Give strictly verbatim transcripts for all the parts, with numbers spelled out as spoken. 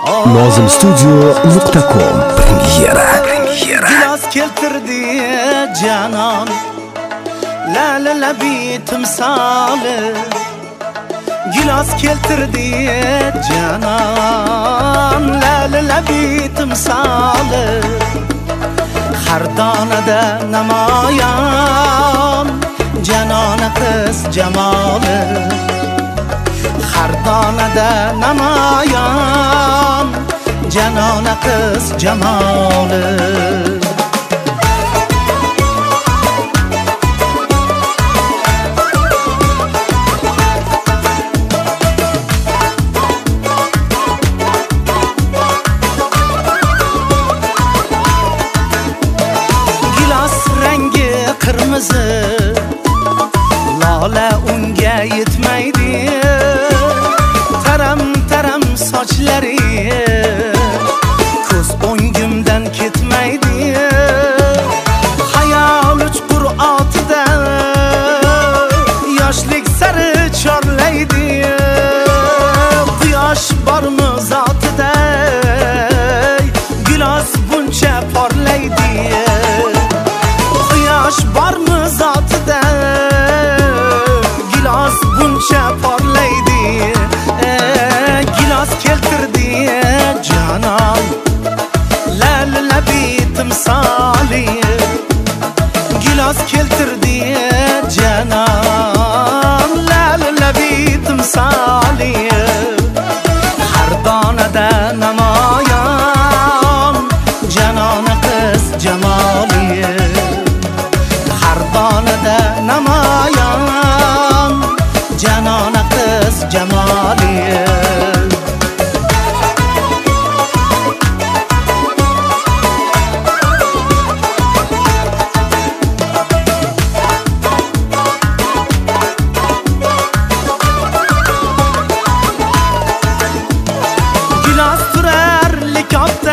nozim studio nuqta com Premyera Premyera Gilos keltirdi canon Lala labi timsoli Gilos keltirdi canon Lala labi timsoli Har donada namoyon Janona qiz jamoli Har donada namoyon Janona qiz jamoli Gilos rangi qirmizi Lola unga yetmaydi Taram taram sochlari Ko'z o'ngimdan ketmaydi Xayol uchqur otida Yoshlik sari chorlaydi Quyosh bormi zotida Gilos buncha porlaydi Quyosh bormi zotida Gilos buncha porlaydi Gilos keltirdi canon Lala labi timsoli Gilos keltirdi canon Lala labi timsoli Har donada namoyon Janona qiz jamoli Har donada namoyon Janona qiz jamoli Gilos turar likopda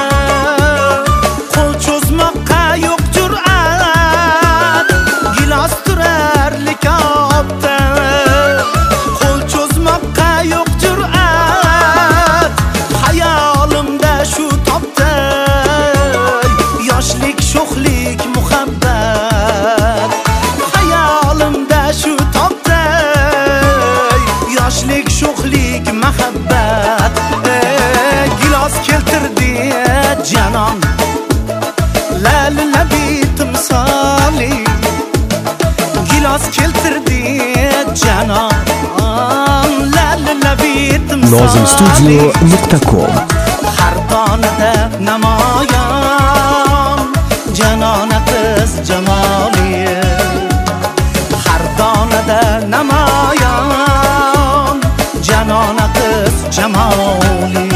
Qo'l cho'zmoqqa yo'q jur'at Gilos turar likopda Qo'l cho'zmoqqa yo'q jur'at Hayolimda shu topda Yoshlik sho'xlik muhabbat Hayolimda shu topda Yoshlik sho'xlik muhabbat Gilos keltirdi canon Lala labi timsoli Gilos keltirdi canon Lala labi timsoli nozim studio nuqta com Har donada namoyon Janona qiz jamoli Har donada namoyon Janona qiz jamoli